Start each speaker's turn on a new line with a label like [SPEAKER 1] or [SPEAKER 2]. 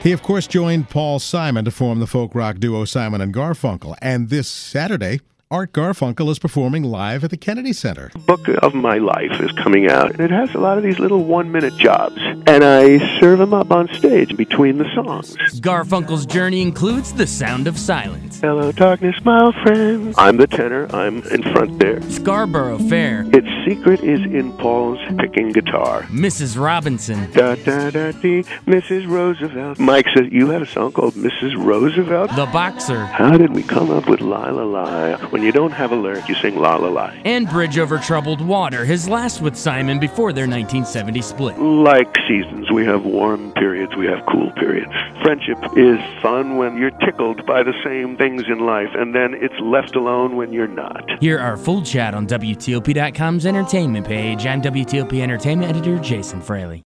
[SPEAKER 1] He, of course, joined Paul Simon to form the folk rock duo Simon and Garfunkel. And this Saturday, Art Garfunkel is performing live at the Kennedy Center.
[SPEAKER 2] The book of my life is coming out, and it has a lot of these little one-minute jobs, and I serve them up on stage between the songs.
[SPEAKER 3] Garfunkel's journey includes The Sound of Silence,
[SPEAKER 2] Hello, darkness, my old friend. I'm the tenor. I'm in front there.
[SPEAKER 3] Scarborough Fair,
[SPEAKER 2] Its secret is in Paul's picking guitar.
[SPEAKER 3] Mrs. Robinson,
[SPEAKER 2] Da-da-da-dee, Mrs. Roosevelt. Mike says, you have a song called Mrs. Roosevelt?
[SPEAKER 3] The Boxer,
[SPEAKER 2] How did we come up with La La La? When you don't have a lyric, you sing La La La.
[SPEAKER 3] and Bridge Over Troubled Water, his last with Simon before their 1970 split.
[SPEAKER 2] Like seasons, we have warm periods, we have cool periods. Friendship is fun when you're tickled by the same things in life, and then it's left alone when you're not.
[SPEAKER 3] Hear our full chat on WTOP.com's entertainment page. I'm WTOP Entertainment Editor Jason Fraley.